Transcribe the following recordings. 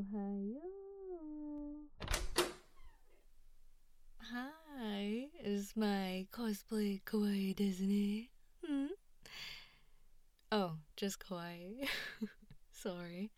Hi, is my cosplay kawaii Disney? Oh, just kawaii. Sorry.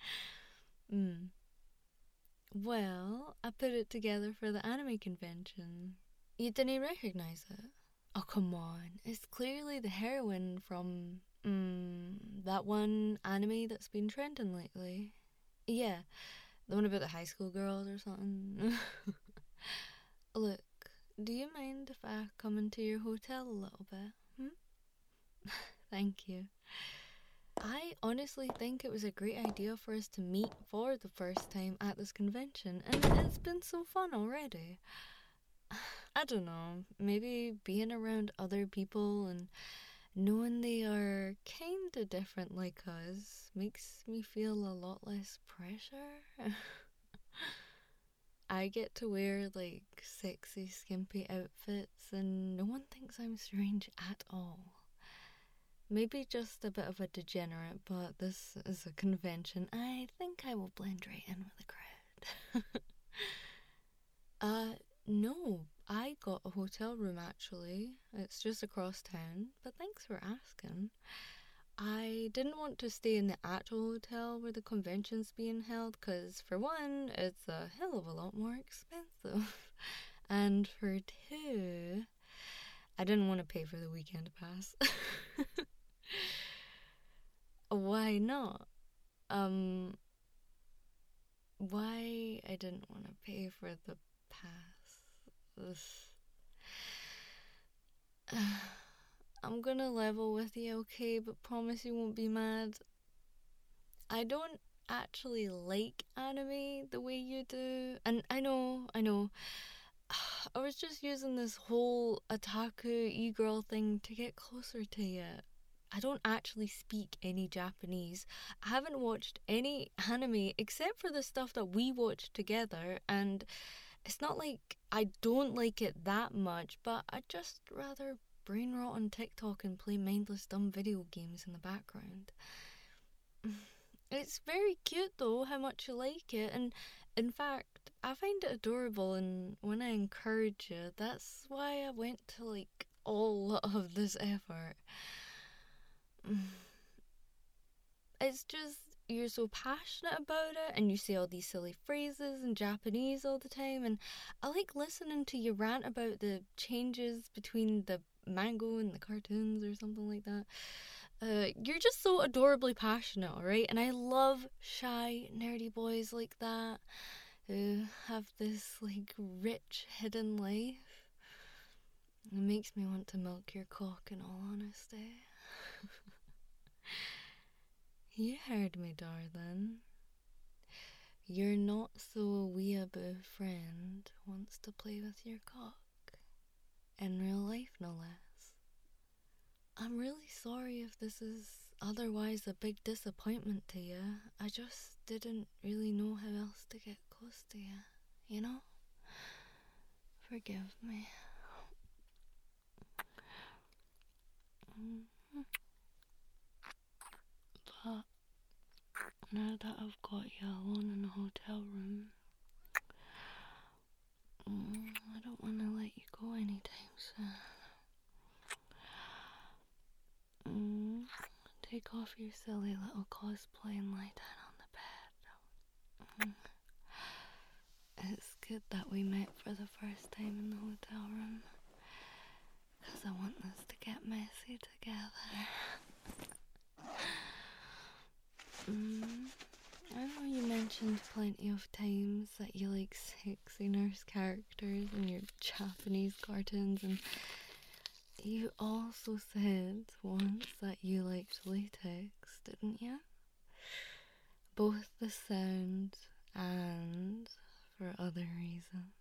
Well, I put it together for the anime convention. You didn't recognize it? Oh, come on. It's clearly the heroine from, that one anime that's been trending lately. Yeah, the one about the high school girls or something. Look, do you mind if I come into your hotel a little bit? Thank you. I honestly think it was a great idea for us to meet for the first time at this convention, and it's been so fun already. I don't know, maybe being around other people and knowing they are kinda different like us makes me feel a lot less pressure. I get to wear like sexy, skimpy outfits, and no one thinks I'm strange at all. Maybe just a bit of a degenerate, but this is a convention. I think I will blend right in with the crowd. No, I got a hotel room actually. It's just across town, but thanks for asking. I didn't want to stay in the actual hotel where the convention's being held because, for one, it's a hell of a lot more expensive. And for two, I didn't want to pay for the weekend pass. Why not? Why I didn't want to pay for the pass. I'm gonna level with you, okay, but promise you won't be mad. I don't actually like anime the way you do. And I know. I was just using this whole otaku e-girl thing to get closer to you. I don't actually speak any Japanese. I haven't watched any anime except for the stuff that we watched together, and it's not like I don't like it that much, but I'd just rather brain rot on TikTok and play mindless dumb video games in the background. It's very cute though how much you like it, and in fact, I find it adorable, and when I encourage you, that's why I went to like all of this effort. It's just you're so passionate about it, and you say all these silly phrases in Japanese all the time, and I like listening to you rant about the changes between the manga and the cartoons or something like that. You're just so adorably passionate, alright? And I love shy, nerdy boys like that who have this like rich hidden life. It makes me want to milk your cock, in all honesty. You heard me, darling. Your not so weeaboo friend wants to play with your cock. In real life, no less. I'm really sorry if this is otherwise a big disappointment to you. I just didn't really know how else to get close to you, you know? Forgive me. But now that I've got you alone in the hotel room, I don't want to let you go anytime soon. Take off your silly little cosplay and lie down on the bed. It's good that we met for the first time in the hotel room, because I want us to get messy together. I know you mentioned plenty of times that you like sexy nurse characters in your Japanese cartoons, and you also said once that you liked latex, didn't you? Both the sound and for other reasons.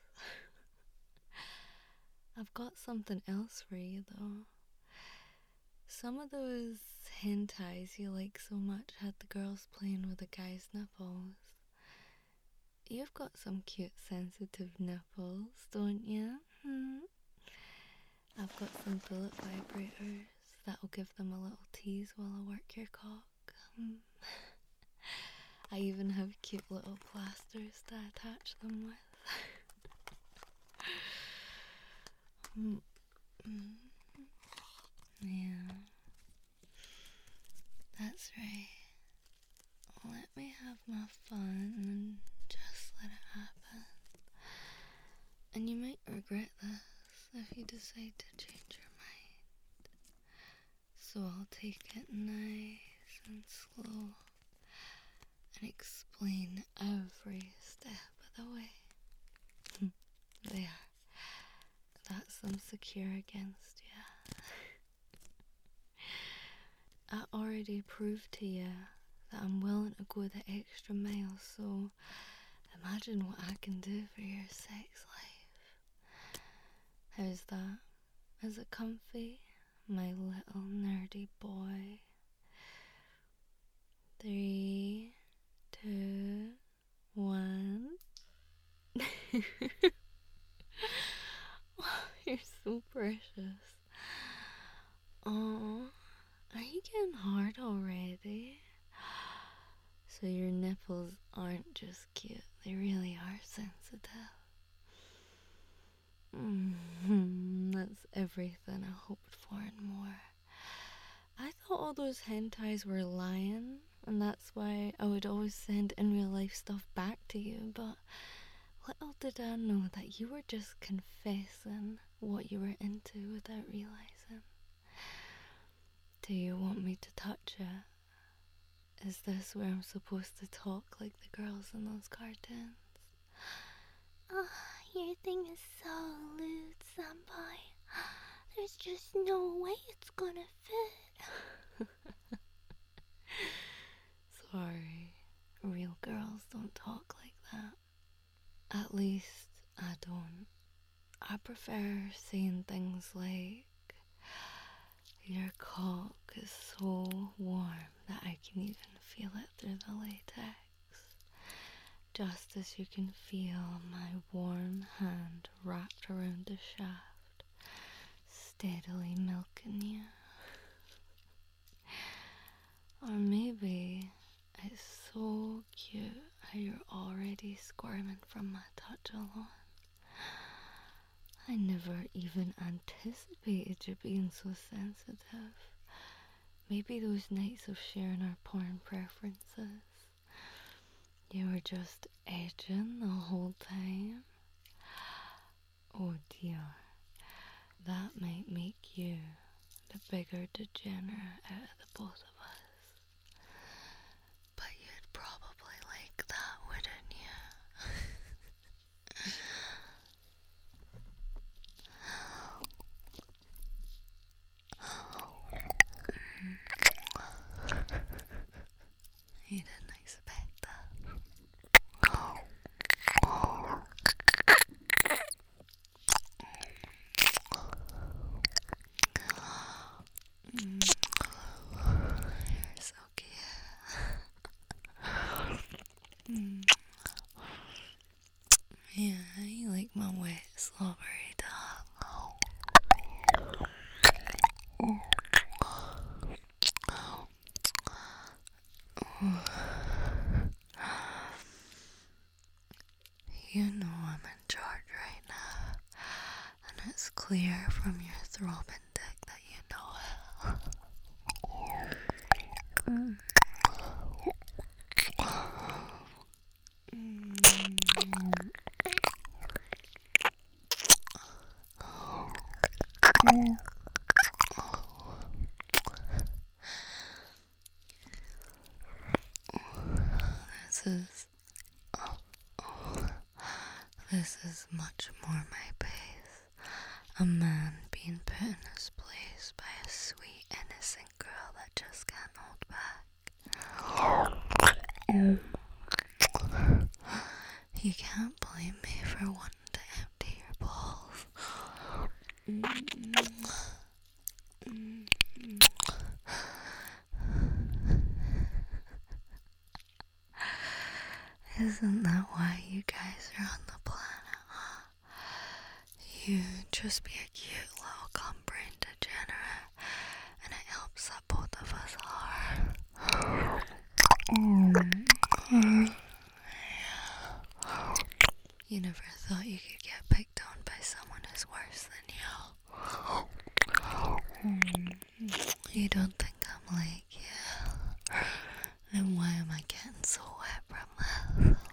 I've got something else for you though. Some of those hentais you like so much had the girls playing with the guys' nipples. You've got some cute sensitive nipples, don't you? I've got some bullet vibrators that'll give them a little tease while I work your cock. I even have cute little plasters to attach them with. Yeah, that's right. Let me have my fun and just let it happen. And you might regret this if you decide to change your mind. So I'll take it nice and slow and explain every step of the way. There. That's them secure against you. I already proved to you that I'm willing to go the extra mile, so imagine what I can do for your sex life. How's that? Is it comfy, my little nerdy boy? 3, 2, 1. You're so precious. Oh, are you getting hard already? So your nipples aren't just cute, they really are sensitive. That's everything I hoped for and more. I thought all those hentais were lying, and that's why I would always send in real life stuff back to you, but little did I know that you were just confessing what you were into without realizing. Do you want me to touch it? Is this where I'm supposed to talk like the girls in those cartoons? Oh, your thing is so loose, Senpai. There's just no way it's gonna fit. Sorry, real girls don't talk like that. At least I don't. I prefer saying things like, your cock is so warm that I can even feel it through the latex. Just as you can feel my warm hand wrapped around the shaft, steadily milking you. Or maybe it's so cute how you're already squirming from my touch alone. I never even anticipated you being so sensitive. Maybe those nights of sharing our porn preferences, you were just edging the whole time. Oh dear, that might make you the bigger degenerate out of the both of us. But you'd probably like that, wouldn't you? You didn't expect that. You're so cute. Yeah, you like my wet, slobbery tongue. You know I'm in charge right now, and it's clear from your throbbing dick that you know it. This is much more my pace. A man being put in his place by a sweet, innocent girl that just can't hold back. You can't blame me for wanting to empty your balls. Isn't that why you guys are on the planet, huh? You just be a cute little cum-brain degenerate, and it helps that both of us are. You never thought you could get picked on by someone who's worse than you. You don't think I'm like you. Then why am I getting so wet from this?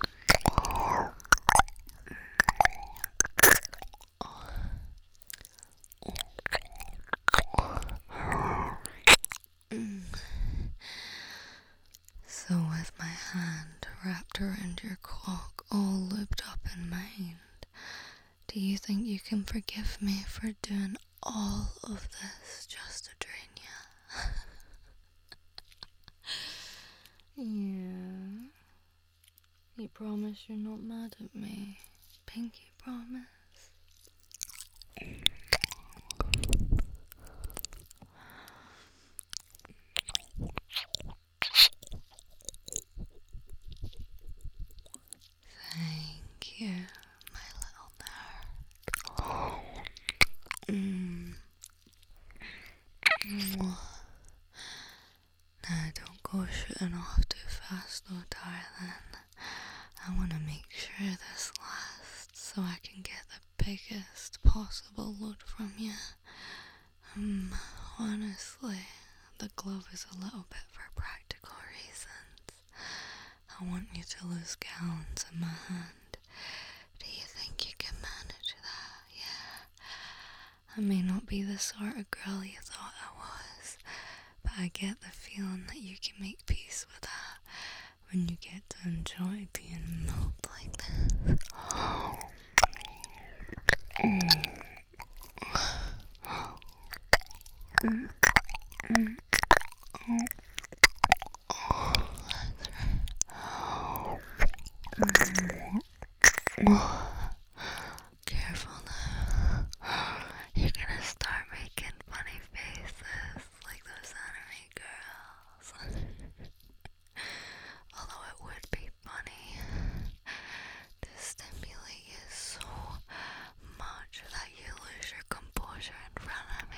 So with my hand wrapped around your cock, all looped up in mine, do you think you can forgive me for doing all of this just to drain you? Yeah. You promise you're not mad at me? Pinky promise? Thank you, my little nerd. Now don't go shooting off too fast though, darling. I want to make sure this lasts so I can get the biggest possible load from you. Honestly, the glove is a little bit for practical reasons. I want you to lose gallons in my hand. Do you think you can manage that? Yeah. I may not be the sort of girl you thought I was, but I get the feeling that you can make peace with that when you get to enjoy being milked like this. Careful now. You're gonna start making funny faces like those anime girls. Although it would be funny to stimulate you so much that you lose your composure in front of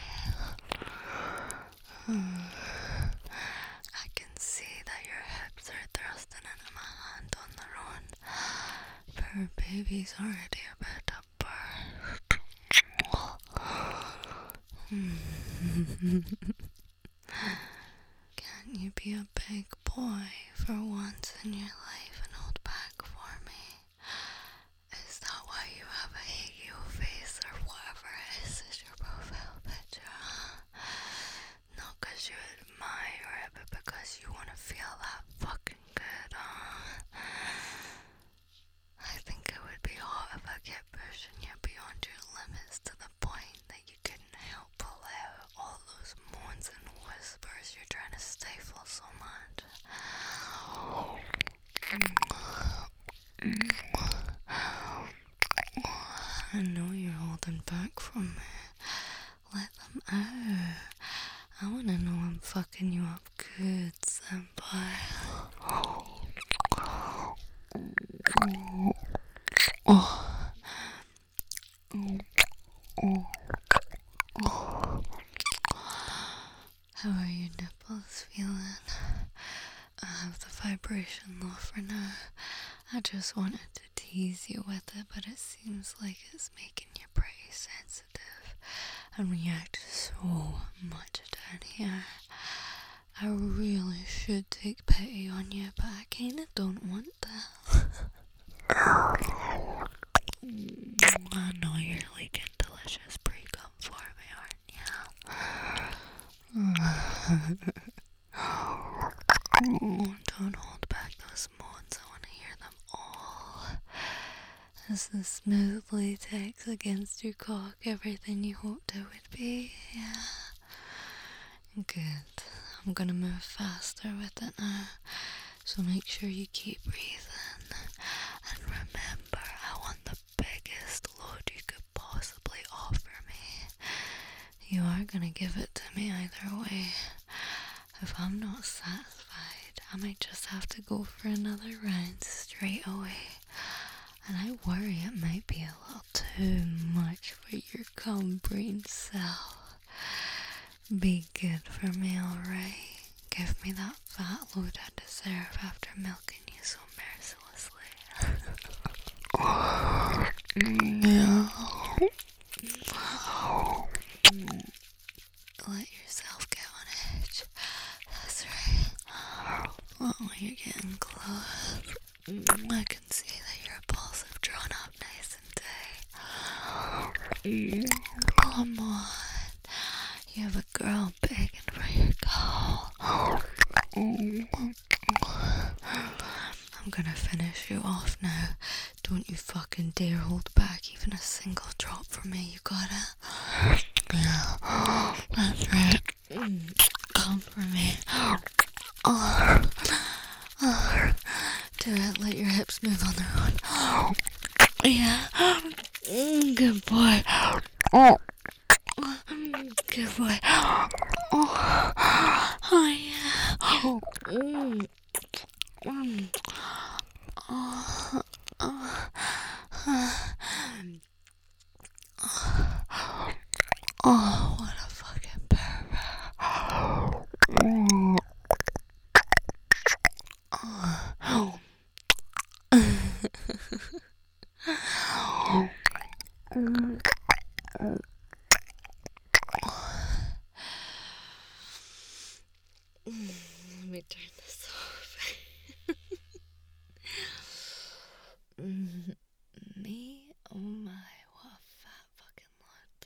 me. I can see that your hips are thrusting into my hand on their own. Her baby's already about to burst. Can't you be a big boy for once in your life and hold back for me? Is that why you have a Hagio face or whatever it is your profile picture? Not because you admire it, but because you want to feel that fucking good, I think it would be hot if I kept pushing you beyond your limits to the point that you couldn't help pull out all those moans and whispers you're trying to stifle so much. I know you're holding back from me. Let them out. I wanna know I'm fucking you up good, senpai. How are your nipples feeling? I have the vibration low for now. I just wanted to tease you with it, but it seems like it's making you pretty sensitive and react so much down here. I really should take pity on you, but I kinda don't want that. I know you're leaking delicious pre-cum for me, aren't you? Don't hold back those moans, I want to hear them all. Is the smooth latex against your cock everything you hoped it would be? Yeah. Good. I'm gonna move faster with it now, so make sure you keep breathing. And remember, I want the biggest load you could possibly offer me. You are gonna give it to me either way. If I'm not satisfied, I might just have to go for another round straight away. And I worry it might be a little too much for your calm brain cell. Be good for me, alright? Give me that fat load I deserve after milking you so mercilessly. Yeah. Let yourself get on edge. That's right. Oh, you're getting close. I can see that your balls have drawn up nice and tight. Come on. You have a girl begging for your call. I'm gonna finish you off now. Don't you fucking dare hold back even a single drop from me. You got it? Yeah. That's right. Come for me. Do it. Let your hips move on their own. Yeah. Good boy. Good boy. Oh yeah. Oh, what a fucking pervert. Let me turn this off. Me? Oh my, what a fat fucking lot.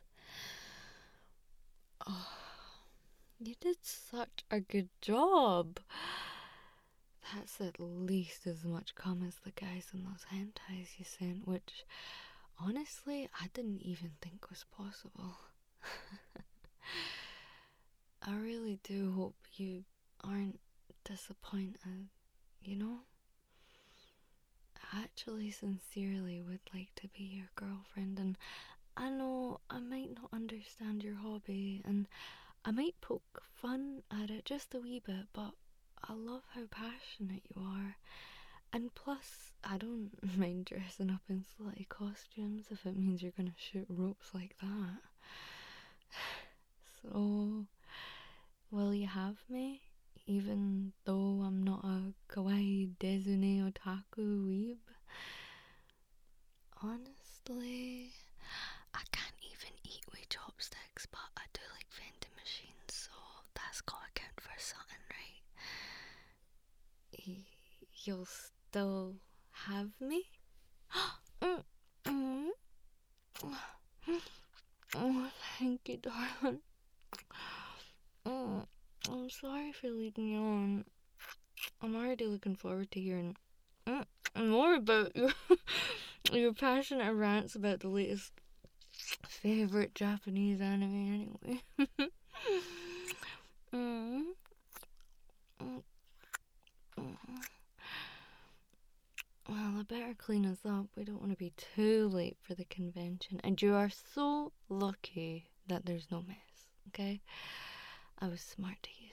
Oh, you did such a good job. That's at least as much cum as the guys in those hentais you sent, which honestly I didn't even think was possible. I really do hope you aren't disappointed, you know? I actually sincerely would like to be your girlfriend, and I know I might not understand your hobby, and I might poke fun at it just a wee bit, but I love how passionate you are. And plus, I don't mind dressing up in slutty costumes if it means you're gonna shoot ropes like that. So, will you have me? Even though I'm not a kawaii Desune otaku weeb? Honestly, I can't even eat with chopsticks, but I do like vending machines, so that's gotta count for something, right? You'll still have me? Oh, thank you, darling. I'm sorry for leading you on. I'm already looking forward to hearing more about your passionate rants about the latest favorite Japanese anime anyway. Well, I better clean us up. We don't want to be too late for the convention. And you are so lucky that there's no mess, okay? I was smart to